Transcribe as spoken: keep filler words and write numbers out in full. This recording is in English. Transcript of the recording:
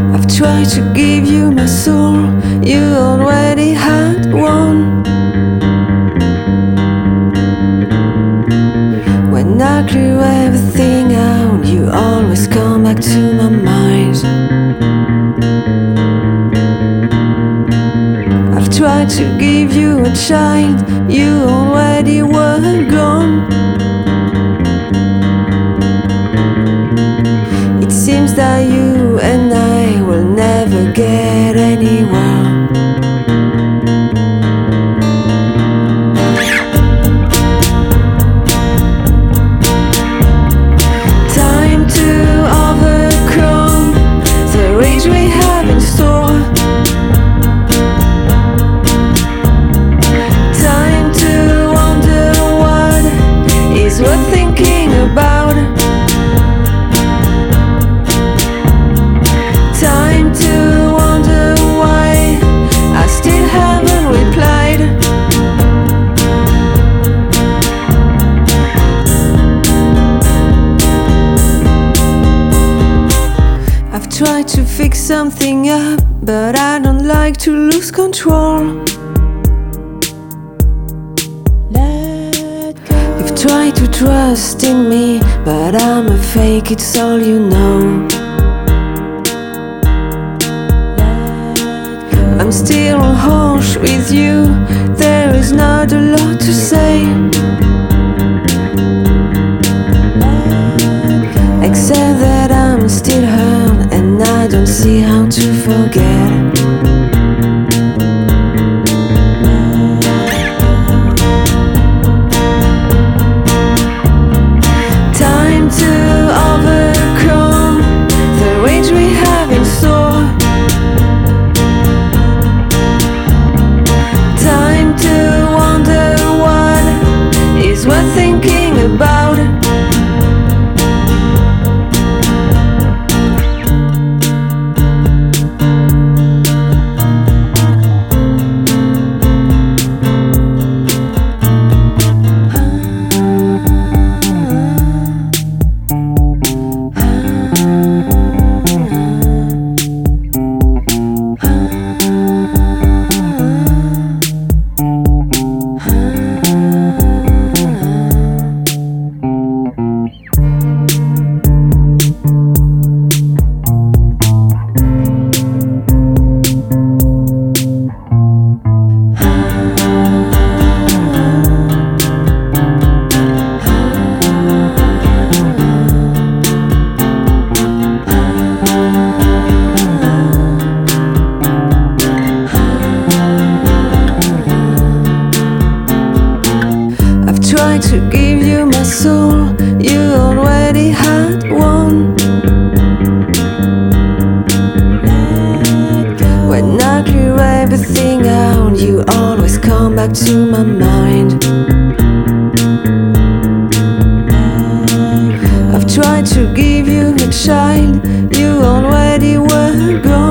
I've tried to give you my soul, you already had one. When I clear everything out, you always come back to my mind. I've tried to give you a child, you already were gone. It seems that you and I will never get anywhere. Time to overcome the rage we have in store. Time to wonder what is worth thinking about. Time to wonder why I still haven't replied. I've tried to fix something up, but I don't like to lose control. You've tried to trust in me, but I'm a fake, it's all you know. I'm still harsh with you, there is not a lot to say, except that I'm still hurt and I don't see how to forget. Time to overcome the rage we have in store. Time to wonder what is worth thinking about. Tried to give you my soul, you already had one. When I clear everything out, you always come back to my mind. I've tried to give you a child, you already were gone.